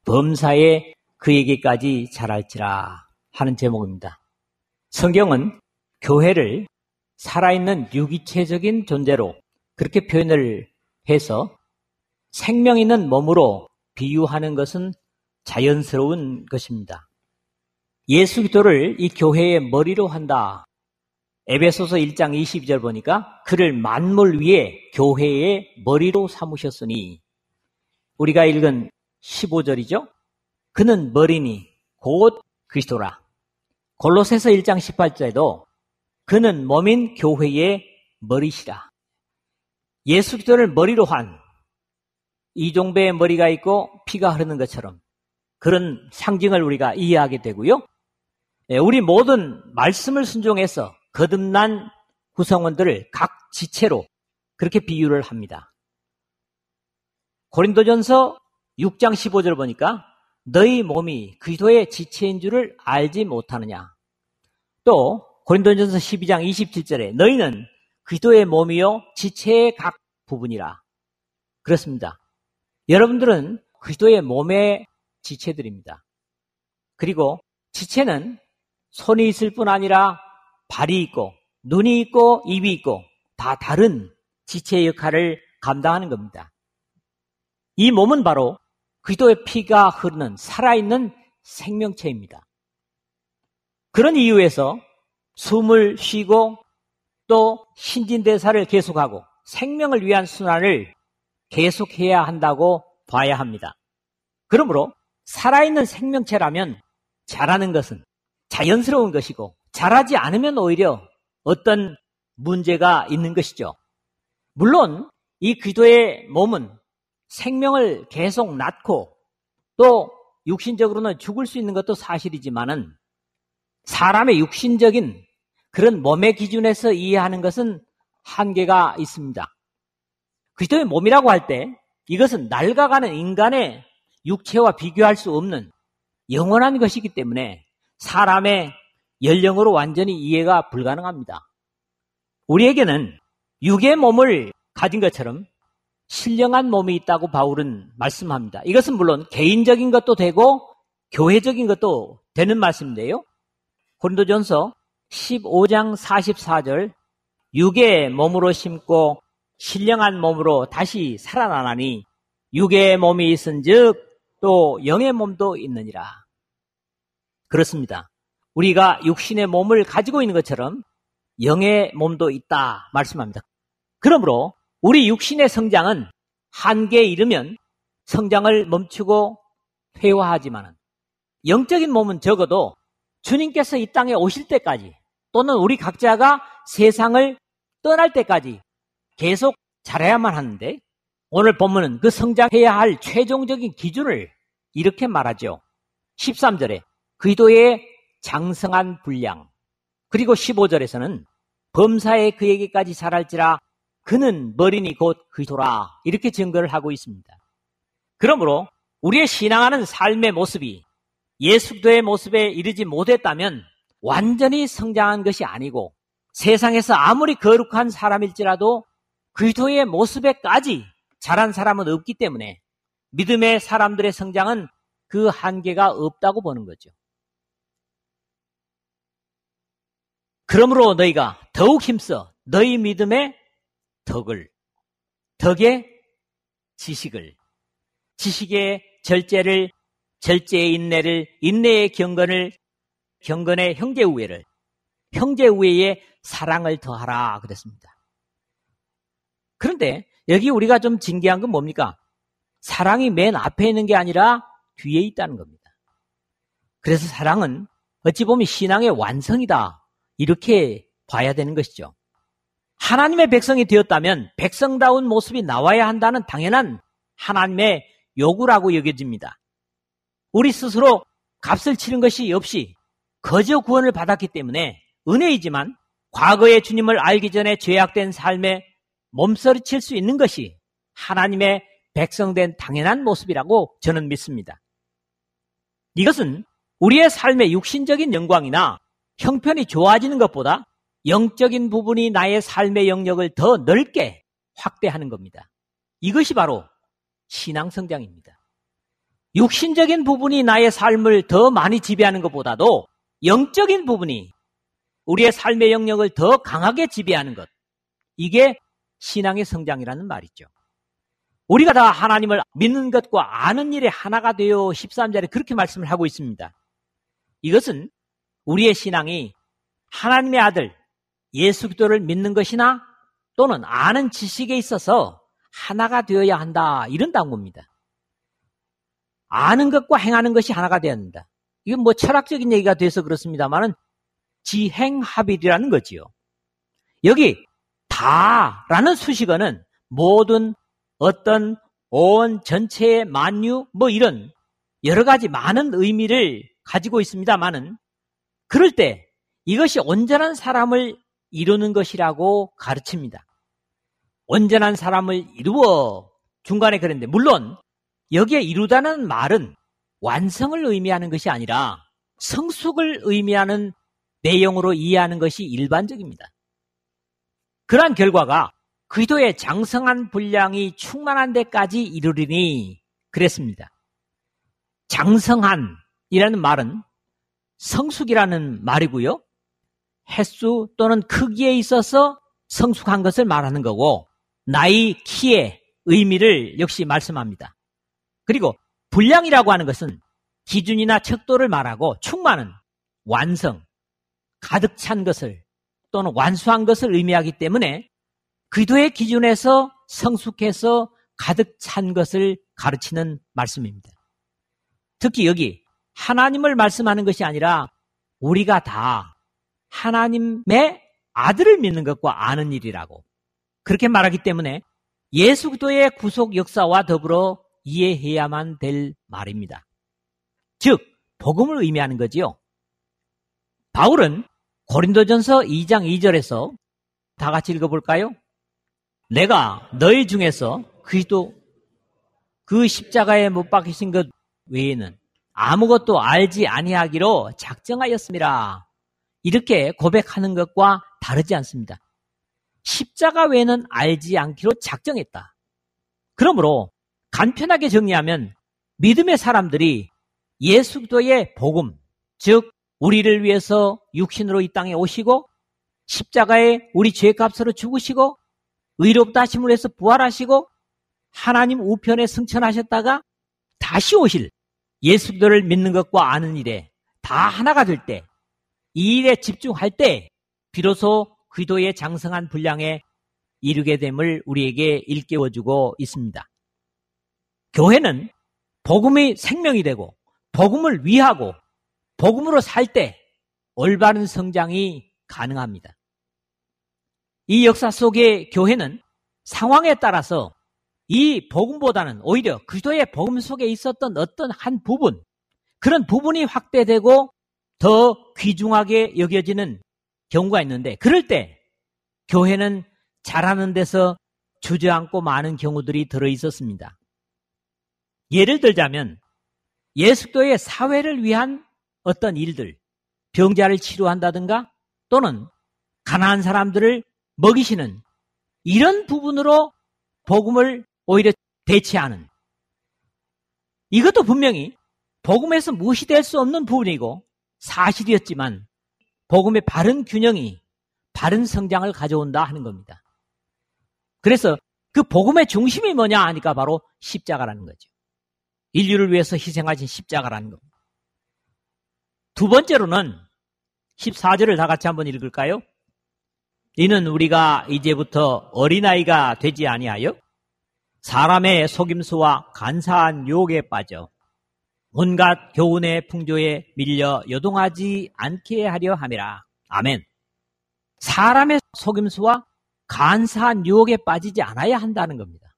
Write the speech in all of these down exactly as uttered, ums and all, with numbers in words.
범사에 그에게까지 자랄지라 하는 제목입니다. 성경은 교회를 살아있는 유기체적인 존재로 그렇게 표현을 해서 생명 있는 몸으로 비유하는 것은 자연스러운 것입니다. 예수 그리스도를 이 교회의 머리로 한다. 에베소서 일 장 이십이 절 보니까 그를 만물 위에 교회의 머리로 삼으셨으니, 우리가 읽은 십오 절이죠. 그는 머리니 곧 그리스도라. 골로새서 일 장 십팔 절에도 그는 몸인 교회의 머리시라. 예수 그리스도를 머리로 한 이종배의 머리가 있고 피가 흐르는 것처럼 그런 상징을 우리가 이해하게 되고요. 우리 모든 말씀을 순종해서 거듭난 구성원들을 각 지체로 그렇게 비유를 합니다. 고린도전서 육 장 십오 절 보니까 너희 몸이 그리스도의 지체인 줄을 알지 못하느냐. 또 고린도전서 십이 장 이십칠 절에 너희는 그리스도의 몸이요 지체의 각 부분이라. 그렇습니다. 여러분들은 그리스도의 몸의 지체들입니다. 그리고 지체는 손이 있을 뿐 아니라 발이 있고 눈이 있고 입이 있고 다 다른 지체의 역할을 감당하는 겁니다. 이 몸은 바로 그리스도의 피가 흐르는 살아있는 생명체입니다. 그런 이유에서 숨을 쉬고 또 신진대사를 계속하고 생명을 위한 순환을 계속해야 한다고 봐야 합니다. 그러므로 살아있는 생명체라면 자라는 것은 자연스러운 것이고 자라지 않으면 오히려 어떤 문제가 있는 것이죠. 물론 이 그리스도의 몸은 생명을 계속 낳고 또 육신적으로는 죽을 수 있는 것도 사실이지만은 사람의 육신적인 그런 몸의 기준에서 이해하는 것은 한계가 있습니다. 그리스도의 몸이라고 할 때 이것은 낡아가는 인간의 육체와 비교할 수 없는 영원한 것이기 때문에 사람의 연령으로 완전히 이해가 불가능합니다. 우리에게는 육의 몸을 가진 것처럼 신령한 몸이 있다고 바울은 말씀합니다. 이것은 물론 개인적인 것도 되고 교회적인 것도 되는 말씀인데요. 고린도전서 십오 장 사십사 절 육의 몸으로 심고 신령한 몸으로 다시 살아나나니 육의 몸이 있은즉 또 영의 몸도 있느니라. 그렇습니다. 우리가 육신의 몸을 가지고 있는 것처럼 영의 몸도 있다 말씀합니다. 그러므로 우리 육신의 성장은 한계에 이르면 성장을 멈추고 퇴화하지만 영적인 몸은 적어도 주님께서 이 땅에 오실 때까지 또는 우리 각자가 세상을 떠날 때까지 계속 자라야만 하는데, 오늘 본문은 그 성장해야 할 최종적인 기준을 이렇게 말하죠. 십삼 절에 그리스도의 장성한 분량, 그리고 십오 절에서는 범사에 그에게까지 자랄지라 그는 머리니 곧 그리스도라, 이렇게 증거를 하고 있습니다. 그러므로 우리의 신앙하는 삶의 모습이 예수 그리스도의 모습에 이르지 못했다면 완전히 성장한 것이 아니고, 세상에서 아무리 거룩한 사람일지라도 그리스도의 모습에까지 자란 사람은 없기 때문에 믿음의 사람들의 성장은 그 한계가 없다고 보는 거죠. 그러므로 너희가 더욱 힘써 너희 믿음의 덕을, 덕의 지식을, 지식의 절제를, 절제의 인내를, 인내의 경건을, 경건의 형제우애를, 형제우애의 사랑을 더하라 그랬습니다. 그런데 여기 우리가 좀 진기한 건 뭡니까? 사랑이 맨 앞에 있는 게 아니라 뒤에 있다는 겁니다. 그래서 사랑은 어찌 보면 신앙의 완성이다, 이렇게 봐야 되는 것이죠. 하나님의 백성이 되었다면 백성다운 모습이 나와야 한다는 당연한 하나님의 요구라고 여겨집니다. 우리 스스로 값을 치른 것이 없이 거저 구원을 받았기 때문에 은혜이지만 과거의 주님을 알기 전에 죄악된 삶에 몸서리칠 수 있는 것이 하나님의 백성된 당연한 모습이라고 저는 믿습니다. 이것은 우리의 삶의 육신적인 영광이나 형편이 좋아지는 것보다 영적인 부분이 나의 삶의 영역을 더 넓게 확대하는 겁니다. 이것이 바로 신앙 성장입니다. 육신적인 부분이 나의 삶을 더 많이 지배하는 것보다도 영적인 부분이 우리의 삶의 영역을 더 강하게 지배하는 것. 이게 신앙의 성장이라는 말이죠. 우리가 다 하나님을 믿는 것과 아는 일에 하나가 되어 십삼 절에 그렇게 말씀을 하고 있습니다. 이것은 우리의 신앙이 하나님의 아들 예수 그리스도를 믿는 것이나 또는 아는 지식에 있어서 하나가 되어야 한다, 이런 단고입니다. 아는 것과 행하는 것이 하나가 되어야 한다. 이건 뭐 철학적인 얘기가 돼서 그렇습니다만은 지행합일이라는 거지요. 여기 다라는 수식어는 모든, 어떤, 온, 전체의, 만유, 뭐 이런 여러 가지 많은 의미를 가지고 있습니다만은 그럴 때 이것이 온전한 사람을 이루는 것이라고 가르칩니다. 온전한 사람을 이루어 중간에 그랬는데, 물론 여기에 이루다는 말은 완성을 의미하는 것이 아니라 성숙을 의미하는 내용으로 이해하는 것이 일반적입니다. 그러한 결과가 그리스도의 장성한 분량이 충만한 데까지 이르리니 그랬습니다. 장성한이라는 말은 성숙이라는 말이고요. 횟수 또는 크기에 있어서 성숙한 것을 말하는 거고, 나이, 키의 의미를 역시 말씀합니다. 그리고 분량이라고 하는 것은 기준이나 척도를 말하고, 충만은 완성, 가득 찬 것을 또는 완수한 것을 의미하기 때문에 그리스도의 기준에서 성숙해서 가득 찬 것을 가르치는 말씀입니다. 특히 여기 하나님을 말씀하는 것이 아니라 우리가 다 하나님의 아들을 믿는 것과 아는 일이라고 그렇게 말하기 때문에 예수 그리스도의 구속 역사와 더불어 이해해야만 될 말입니다. 즉 복음을 의미하는 거지요. 바울은 고린도전서 이 장 이 절에서 다 같이 읽어볼까요? 내가 너희 중에서 그리스도 그 십자가에 못 박히신 것 외에는 아무것도 알지 아니하기로 작정하였습니다. 이렇게 고백하는 것과 다르지 않습니다. 십자가 외에는 알지 않기로 작정했다. 그러므로 간편하게 정리하면 믿음의 사람들이 예수 그리스도의 복음, 즉 우리를 위해서 육신으로 이 땅에 오시고 십자가에 우리 죄값으로 죽으시고 의롭다 하심을 해서 부활하시고 하나님 우편에 승천하셨다가 다시 오실 예수 그리스도를 믿는 것과 아는 일에 다 하나가 될 때, 이 일에 집중할 때 비로소 그리스도의 장성한 분량에 이르게 됨을 우리에게 일깨워주고 있습니다. 교회는 복음이 생명이 되고 복음을 위하고 복음으로 살 때 올바른 성장이 가능합니다. 이 역사 속의 교회는 상황에 따라서 이 복음보다는 오히려 그리스도의 복음 속에 있었던 어떤 한 부분, 그런 부분이 확대되고 더 귀중하게 여겨지는 경우가 있는데, 그럴 때 교회는 자라는 데서 주저앉고 많은 경우들이 들어있었습니다. 예를 들자면 예수 그리스도의 사회를 위한 어떤 일들, 병자를 치료한다든가 또는 가난한 사람들을 먹이시는 이런 부분으로 복음을 오히려 대체하는, 이것도 분명히 복음에서 무시될 수 없는 부분이고 사실이었지만 복음의 바른 균형이 바른 성장을 가져온다 하는 겁니다. 그래서 그 복음의 중심이 뭐냐 하니까 바로 십자가라는 거죠. 인류를 위해서 희생하신 십자가라는 겁니다. 두 번째로는 십사 절을 다 같이 한번 읽을까요? 이는 우리가 이제부터 어린아이가 되지 아니하여 사람의 속임수와 간사한 유혹에 빠져 온갖 교훈의 풍조에 밀려 요동하지 않게 하려 함이라. 아멘. 사람의 속임수와 간사한 유혹에 빠지지 않아야 한다는 겁니다.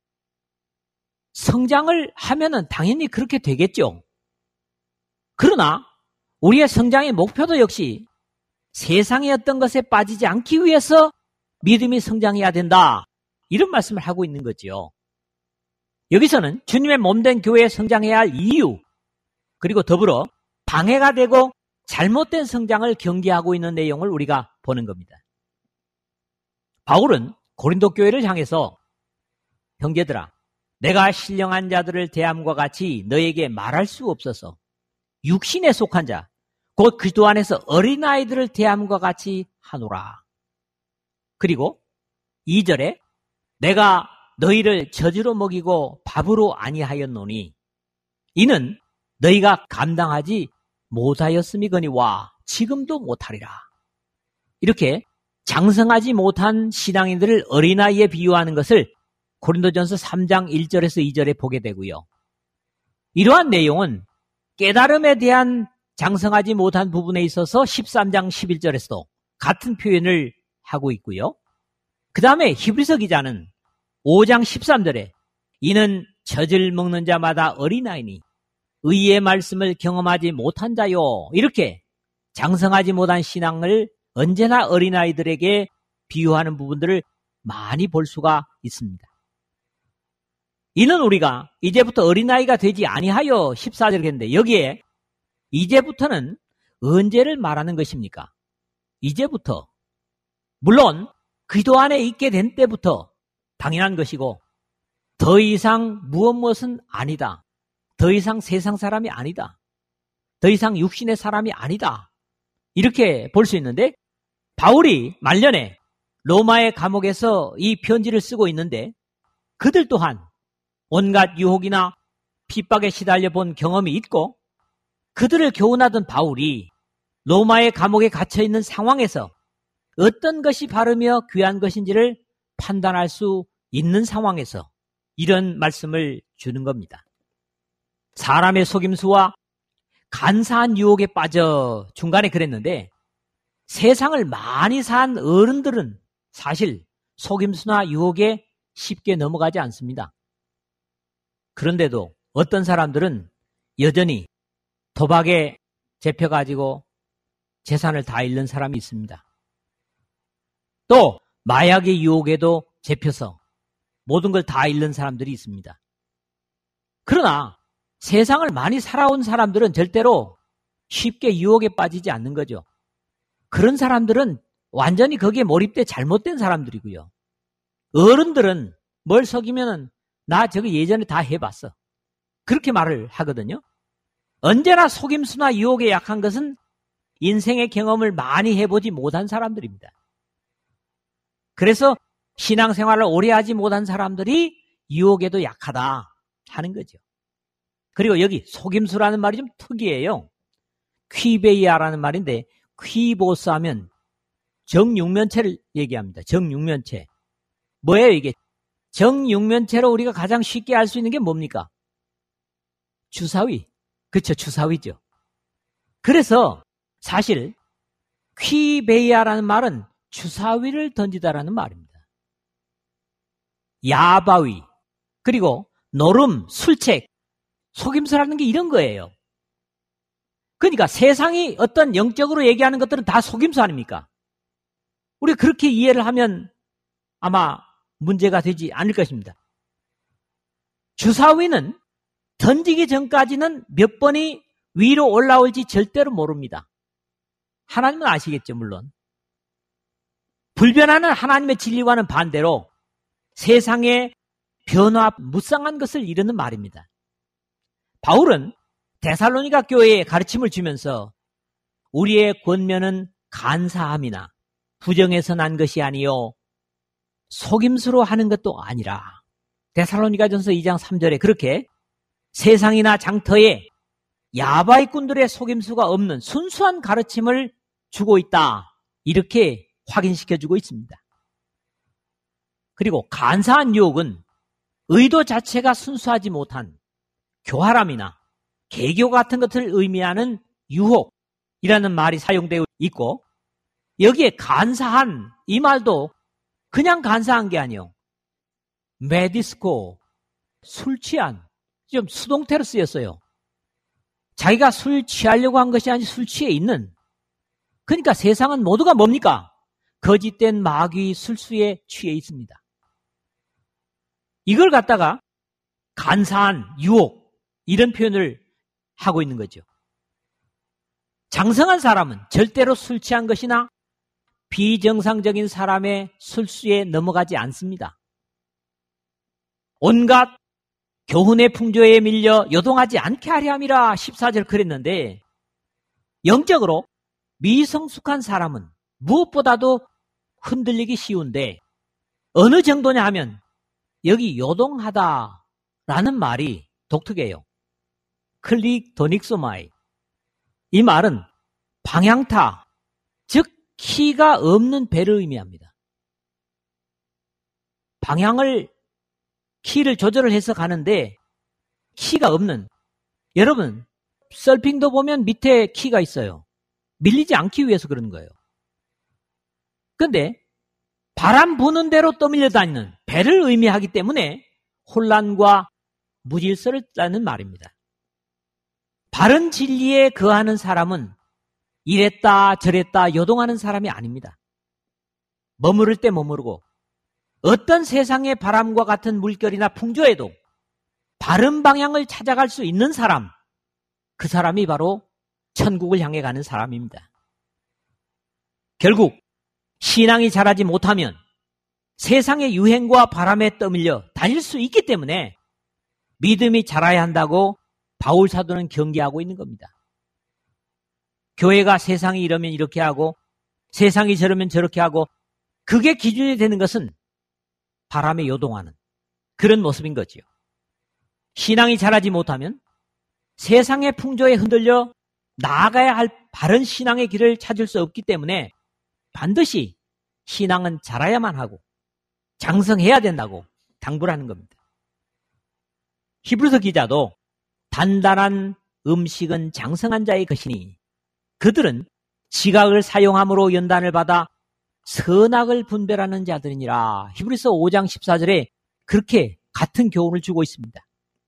성장을 하면은 당연히 그렇게 되겠죠. 그러나 우리의 성장의 목표도 역시 세상의 어떤 것에 빠지지 않기 위해서 믿음이 성장해야 된다, 이런 말씀을 하고 있는 거죠. 여기서는 주님의 몸된 교회에 성장해야 할 이유, 그리고 더불어 방해가 되고 잘못된 성장을 경계하고 있는 내용을 우리가 보는 겁니다. 바울은 고린도 교회를 향해서 형제들아, 내가 신령한 자들을 대함과 같이 너에게 말할 수 없어서 육신에 속한 자, 곧 그리스도 안에서 어린아이들을 대함과 같이 하노라. 그리고 이 절에 내가 너희를 젖으로 먹이고 밥으로 아니하였노니 이는 너희가 감당하지 못하였음이거니와 지금도 못하리라. 이렇게 장성하지 못한 신앙인들을 어린아이에 비유하는 것을 고린도전서 삼 장 일 절에서 이 절에 보게 되고요. 이러한 내용은 깨달음에 대한 장성하지 못한 부분에 있어서 십삼 장 십일 절에서도 같은 표현을 하고 있고요. 그 다음에 히브리서 기자는 오 장 십삼 절에 이는 젖을 먹는 자마다 어린아이니 의의 말씀을 경험하지 못한 자요. 이렇게 장성하지 못한 신앙을 언제나 어린아이들에게 비유하는 부분들을 많이 볼 수가 있습니다. 이는 우리가 이제부터 어린아이가 되지 아니하여 십사 절 했는데 여기에 이제부터는 언제를 말하는 것입니까? 이제부터. 물론 그리스도 안에 있게 된 때부터 당연한 것이고 더 이상 무엇 무엇은 아니다. 더 이상 세상 사람이 아니다. 더 이상 육신의 사람이 아니다. 이렇게 볼 수 있는데 바울이 말년에 로마의 감옥에서 이 편지를 쓰고 있는데 그들 또한 온갖 유혹이나 핍박에 시달려 본 경험이 있고 그들을 교훈하던 바울이 로마의 감옥에 갇혀 있는 상황에서 어떤 것이 바르며 귀한 것인지를 판단할 수 있는 상황에서 이런 말씀을 주는 겁니다. 사람의 속임수와 간사한 유혹에 빠져 중간에 그랬는데 세상을 많이 산 어른들은 사실 속임수나 유혹에 쉽게 넘어가지 않습니다. 그런데도 어떤 사람들은 여전히 도박에 잡혀가지고 재산을 다 잃는 사람이 있습니다. 또 마약의 유혹에도 잡혀서 모든 걸 다 잃는 사람들이 있습니다. 그러나 세상을 많이 살아온 사람들은 절대로 쉽게 유혹에 빠지지 않는 거죠. 그런 사람들은 완전히 거기에 몰입돼 잘못된 사람들이고요. 어른들은 뭘 속이면은 나 저거 예전에 다 해봤어. 그렇게 말을 하거든요. 언제나 속임수나 유혹에 약한 것은 인생의 경험을 많이 해보지 못한 사람들입니다. 그래서 신앙생활을 오래 하지 못한 사람들이 유혹에도 약하다 하는 거죠. 그리고 여기 속임수라는 말이 좀 특이해요. 퀴베이아라는 말인데 퀴보스 하면 정육면체를 얘기합니다. 정육면체. 뭐예요 이게? 정육면체로 우리가 가장 쉽게 알 수 있는 게 뭡니까? 주사위. 그렇죠. 주사위죠. 그래서 사실 퀴베이아라는 말은 주사위를 던지다라는 말입니다. 야바위, 그리고 노름, 술책, 속임수라는 게 이런 거예요. 그러니까 세상이 어떤 영적으로 얘기하는 것들은 다 속임수 아닙니까? 우리가 그렇게 이해를 하면 아마 문제가 되지 않을 것입니다. 주사위는 던지기 전까지는 몇 번이 위로 올라올지 절대로 모릅니다. 하나님은 아시겠죠, 물론. 불변하는 하나님의 진리와는 반대로 세상의 변화, 무쌍한 것을 이르는 말입니다. 바울은 데살로니가 교회에 가르침을 주면서 우리의 권면은 간사함이나 부정에서 난 것이 아니요 속임수로 하는 것도 아니라 데살로니가전서 이 장 삼 절에 그렇게 세상이나 장터에 야바이꾼들의 속임수가 없는 순수한 가르침을 주고 있다. 이렇게 확인시켜주고 있습니다. 그리고 간사한 유혹은 의도 자체가 순수하지 못한 교활함이나 개교 같은 것을 의미하는 유혹이라는 말이 사용되어 있고 여기에 간사한 이 말도 그냥 간사한 게 아니에요. 메디스코, 술 취한, 좀 수동태로 쓰였어요. 자기가 술 취하려고 한 것이 아니라 술 취해 있는. 그러니까 세상은 모두가 뭡니까? 거짓된 마귀 술수에 취해 있습니다. 이걸 갖다가 간사한 유혹 이런 표현을 하고 있는 거죠. 장성한 사람은 절대로 술 취한 것이나 비정상적인 사람의 술수에 넘어가지 않습니다. 온갖 교훈의 풍조에 밀려 요동하지 않게 하려 함이라 십사 절 그랬는데, 영적으로 미성숙한 사람은 무엇보다도 흔들리기 쉬운데 어느 정도냐 하면 여기 요동하다라는 말이 독특해요. 클릭도닉소마이. 이 말은 방향타, 즉 키가 없는 배를 의미합니다. 방향을 키를 조절을 해서 가는데 키가 없는, 여러분 서핑도 보면 밑에 키가 있어요. 밀리지 않기 위해서 그런 거예요. 그런데 바람 부는 대로 떠밀려 다니는 배를 의미하기 때문에 혼란과 무질서를 따는 말입니다. 바른 진리에 거하는 사람은 이랬다 저랬다 요동하는 사람이 아닙니다. 머무를 때 머무르고 어떤 세상의 바람과 같은 물결이나 풍조에도 바른 방향을 찾아갈 수 있는 사람, 그 사람이 바로 천국을 향해 가는 사람입니다. 결국 신앙이 자라지 못하면 세상의 유행과 바람에 떠밀려 다닐 수 있기 때문에 믿음이 자라야 한다고 바울 사도는 경계하고 있는 겁니다. 교회가 세상이 이러면 이렇게 하고 세상이 저러면 저렇게 하고 그게 기준이 되는 것은 바람에 요동하는 그런 모습인 거지요. 신앙이 자라지 못하면 세상의 풍조에 흔들려 나아가야 할 바른 신앙의 길을 찾을 수 없기 때문에 반드시 신앙은 자라야만 하고 장성해야 된다고 당부를 하는 겁니다. 히브리서 기자도 단단한 음식은 장성한 자의 것이니 그들은 지각을 사용함으로 연단을 받아 선악을 분별하는 자들이니라. 히브리서 오 장 십사 절에 그렇게 같은 교훈을 주고 있습니다.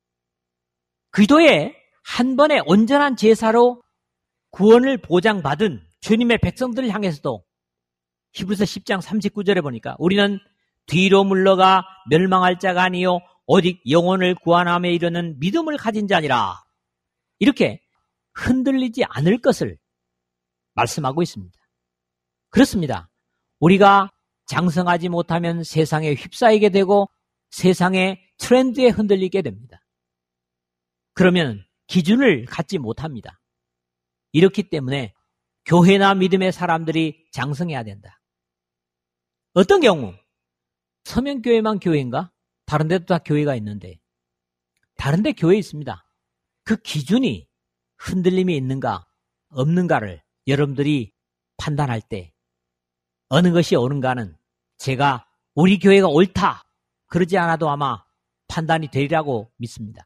기도에 한 번의 온전한 제사로 구원을 보장받은 주님의 백성들을 향해서도 히브리서 십 장 삼십구 절에 보니까 우리는 뒤로 물러가 멸망할 자가 아니요 오직 영혼을 구원함에 이르는 믿음을 가진 자니라. 이렇게 흔들리지 않을 것을 말씀하고 있습니다. 그렇습니다. 우리가 장성하지 못하면 세상에 휩싸이게 되고 세상의 트렌드에 흔들리게 됩니다. 그러면 기준을 갖지 못합니다. 이렇기 때문에 교회나 믿음의 사람들이 장성해야 된다. 어떤 경우 서면교회만 교회인가? 다른 데도 다 교회가 있는데 다른 데 교회 있습니다. 그 기준이 흔들림이 있는가 없는가를 여러분들이 판단할 때 어느 것이 옳은가는 제가 우리 교회가 옳다 그러지 않아도 아마 판단이 되리라고 믿습니다.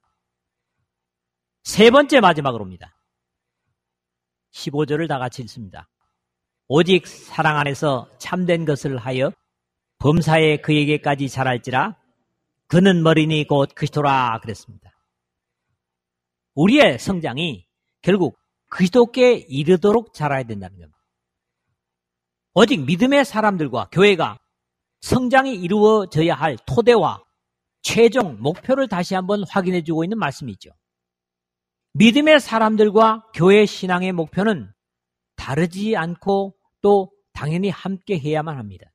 세 번째 마지막으로입니다. 십오 절을 다 같이 읽습니다. 오직 사랑 안에서 참된 것을 하여 범사에 그에게까지 자랄지라 그는 머리니 곧 그리스도라 그랬습니다. 우리의 성장이 결국 그리스도께 이르도록 자라야 된다는 겁니다. 오직 믿음의 사람들과 교회가 성장이 이루어져야 할 토대와 최종 목표를 다시 한번 확인해 주고 있는 말씀이죠. 믿음의 사람들과 교회 신앙의 목표는 다르지 않고 또 당연히 함께 해야만 합니다.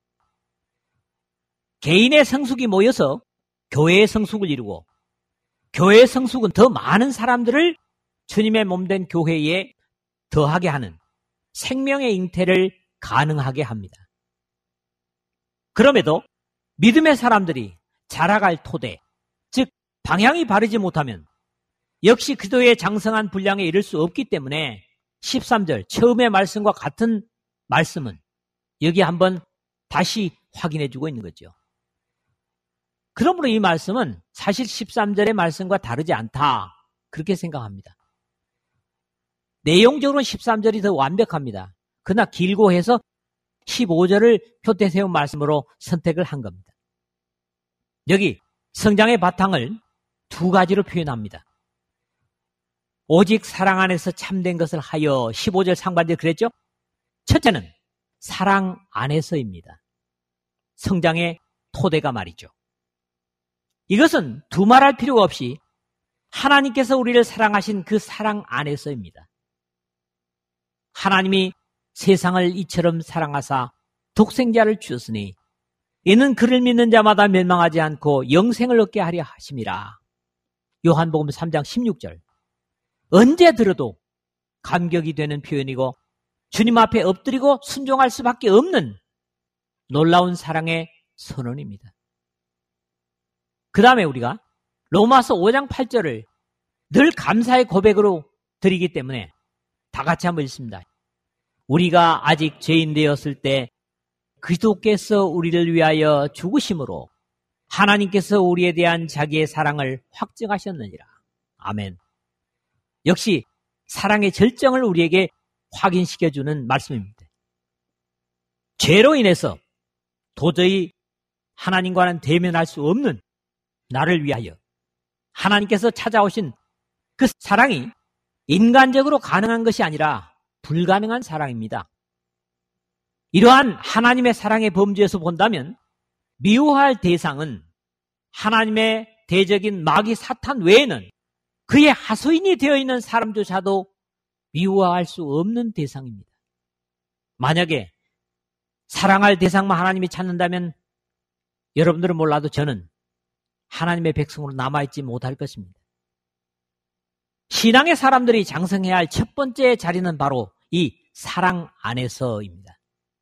개인의 성숙이 모여서 교회의 성숙을 이루고 교회의 성숙은 더 많은 사람들을 주님의 몸된 교회에 더하게 하는 생명의 잉태를 가능하게 합니다. 그럼에도 믿음의 사람들이 자라갈 토대, 즉 방향이 바르지 못하면 역시 그리스도의 장성한 분량에 이를 수 없기 때문에 십삼 절 처음의 말씀과 같은 말씀은 여기 한번 다시 확인해 주고 있는 거죠. 그러므로 이 말씀은 사실 십삼 절의 말씀과 다르지 않다 그렇게 생각합니다. 내용적으로는 십삼 절이 더 완벽합니다. 그러나 길고 해서 십오 절을 표대 세운 말씀으로 선택을 한 겁니다. 여기 성장의 바탕을 두 가지로 표현합니다. 오직 사랑 안에서 참된 것을 하여 십오 절 상반절 그랬죠? 첫째는 사랑 안에서입니다. 성장의 토대가 말이죠. 이것은 두말할 필요가 없이 하나님께서 우리를 사랑하신 그 사랑 안에서입니다. 하나님이 세상을 이처럼 사랑하사 독생자를 주었으니 이는 그를 믿는 자마다 멸망하지 않고 영생을 얻게 하려 하심이라. 요한복음 삼 장 십육 절. 언제 들어도 감격이 되는 표현이고 주님 앞에 엎드리고 순종할 수밖에 없는 놀라운 사랑의 선언입니다. 그 다음에 우리가 로마서 오 장 팔 절을 늘 감사의 고백으로 드리기 때문에 다 같이 한번 읽습니다. 우리가 아직 죄인 되었을 때 그리스도께서 우리를 위하여 죽으심으로 하나님께서 우리에 대한 자기의 사랑을 확증하셨느니라. 아멘. 역시 사랑의 절정을 우리에게 확인시켜주는 말씀입니다. 죄로 인해서 도저히 하나님과는 대면할 수 없는 나를 위하여 하나님께서 찾아오신 그 사랑이 인간적으로 가능한 것이 아니라 불가능한 사랑입니다. 이러한 하나님의 사랑의 범주에서 본다면 미워할 대상은 하나님의 대적인 마귀 사탄 외에는 그의 하소인이 되어 있는 사람조차도 미워할 수 없는 대상입니다. 만약에 사랑할 대상만 하나님이 찾는다면 여러분들은 몰라도 저는 하나님의 백성으로 남아있지 못할 것입니다. 신앙의 사람들이 장성해야 할 첫 번째 자리는 바로 이 사랑 안에서입니다.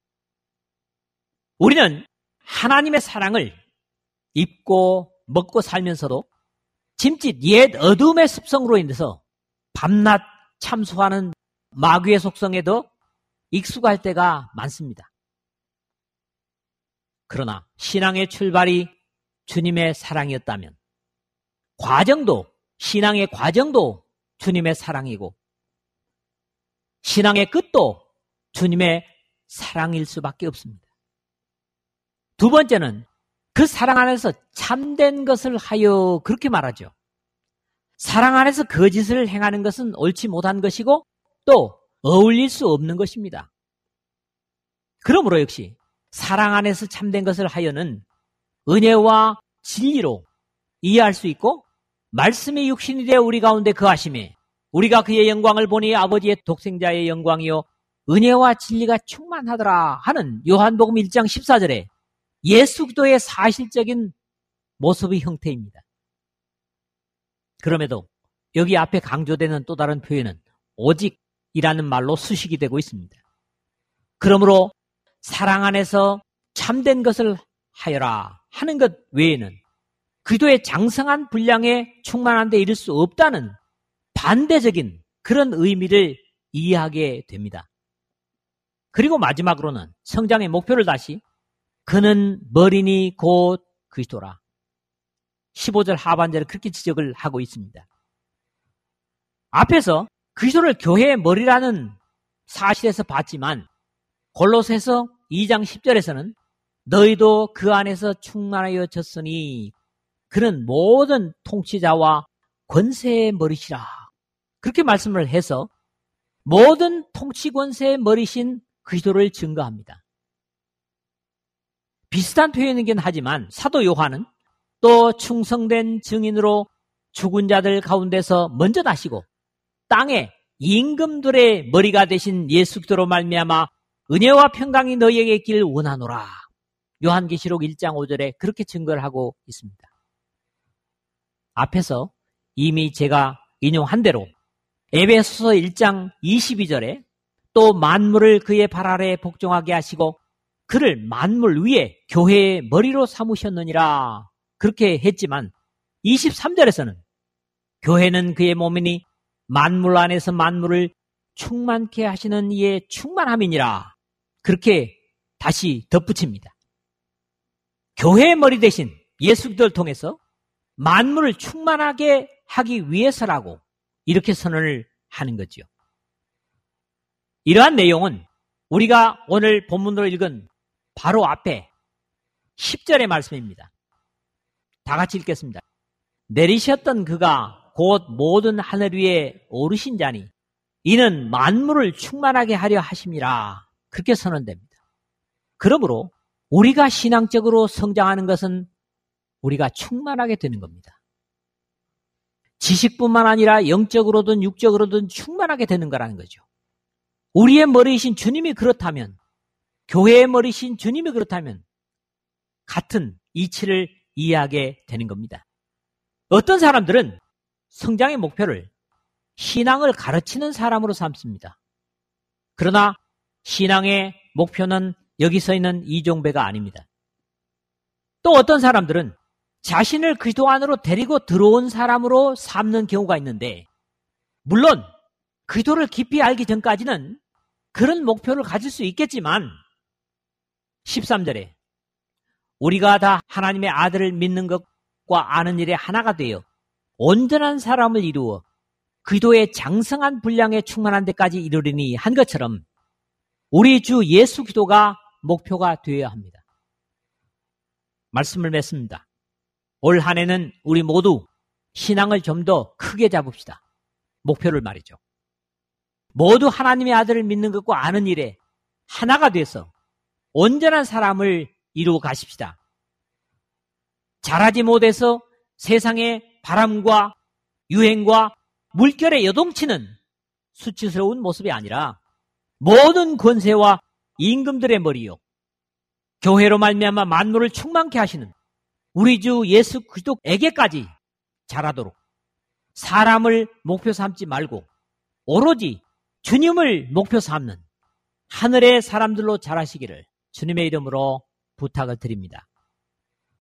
우리는 하나님의 사랑을 입고 먹고 살면서도 짐짓 옛 어둠의 습성으로 인해서 밤낮 참소하는 마귀의 속성에도 익숙할 때가 많습니다. 그러나 신앙의 출발이 주님의 사랑이었다면 과정도, 신앙의 과정도 주님의 사랑이고 신앙의 끝도 주님의 사랑일 수밖에 없습니다. 두 번째는 그 사랑 안에서 참된 것을 하여 그렇게 말하죠. 사랑 안에서 거짓을 행하는 것은 옳지 못한 것이고 또 어울릴 수 없는 것입니다. 그러므로 역시 사랑 안에서 참된 것을 하여는 은혜와 진리로 이해할 수 있고 말씀이 육신이 되어 우리 가운데 거하심에 우리가 그의 영광을 보니 아버지의 독생자의 영광이요 은혜와 진리가 충만하더라 하는 요한복음 일 장 십사 절에 예수 그리스도의 사실적인 모습의 형태입니다. 그럼에도 여기 앞에 강조되는 또 다른 표현은 오직이라는 말로 수식이 되고 있습니다. 그러므로 사랑 안에서 참된 것을 하여라 하는 것 외에는 그리스도의 장성한 분량에 충만한 데 이를 수 없다는 반대적인 그런 의미를 이해하게 됩니다. 그리고 마지막으로는 성장의 목표를 다시 그는 머리니 곧 그리스도라. 십오 절 하반절에 그렇게 지적을 하고 있습니다. 앞에서 그리스도를 교회의 머리라는 사실에서 봤지만 골로새서 이 장 십 절에서는 너희도 그 안에서 충만하여졌으니 그는 모든 통치자와 권세의 머리시라. 그렇게 말씀을 해서 모든 통치 권세의 머리신 그리스도를 증거합니다. 비슷한 표현이긴 하지만 사도 요한은 또 충성된 증인으로 죽은 자들 가운데서 먼저 나시고 땅의 임금들의 머리가 되신 예수 그리스도로 말미암아 은혜와 평강이 너희에게 있길 원하노라. 요한계시록 일 장 오 절에 그렇게 증거를 하고 있습니다. 앞에서 이미 제가 인용한 대로 에베소서 일 장 이십이 절에 또 만물을 그의 발 아래에 복종하게 하시고 그를 만물 위에 교회의 머리로 삼으셨느니라. 그렇게 했지만 이십삼 절에서는 교회는 그의 몸이니 만물 안에서 만물을 충만케 하시는 이의 충만함이니라. 그렇게 다시 덧붙입니다. 교회의 머리 대신 예수 그리스도를 통해서 만물을 충만하게 하기 위해서라고 이렇게 선언을 하는 거죠. 이러한 내용은 우리가 오늘 본문으로 읽은 바로 앞에 십 절의 말씀입니다. 다 같이 읽겠습니다. 내리셨던 그가 곧 모든 하늘 위에 오르신 자니 이는 만물을 충만하게 하려 하심이라. 그렇게 선언됩니다. 그러므로 우리가 신앙적으로 성장하는 것은 우리가 충만하게 되는 겁니다. 지식뿐만 아니라 영적으로든 육적으로든 충만하게 되는 거라는 거죠. 우리의 머리이신 주님이 그렇다면, 교회의 머리이신 주님이 그렇다면 같은 이치를 이해하게 되는 겁니다. 어떤 사람들은 성장의 목표를 신앙을 가르치는 사람으로 삼습니다. 그러나 신앙의 목표는 여기 서 있는 이종배가 아닙니다. 또 어떤 사람들은 자신을 그리스도 안으로 데리고 들어온 사람으로 삼는 경우가 있는데, 물론 그리스도를 깊이 알기 전까지는 그런 목표를 가질 수 있겠지만 십삼 절에 우리가 다 하나님의 아들을 믿는 것과 아는 일에 하나가 되어 온전한 사람을 이루어 그리스도의 장성한 분량에 충만한 데까지 이르리니 한 것처럼 우리 주 예수 그리스도가 목표가 되어야 합니다. 말씀을 맺습니다. 올 한 해는 우리 모두 신앙을 좀 더 크게 잡읍시다. 목표를 말이죠. 모두 하나님의 아들을 믿는 것과 아는 일에 하나가 돼서 온전한 사람을 이루어 가십시다. 잘하지 못해서 세상의 바람과 유행과 물결에 여동치는 수치스러운 모습이 아니라 모든 권세와 임금들의 머리요 교회로 말미암아 만물을 충만케 하시는 우리 주 예수 그리스도에게까지 자라도록 사람을 목표 삼지 말고 오로지 주님을 목표 삼는 하늘의 사람들로 자라시기를 주님의 이름으로 부탁을 드립니다.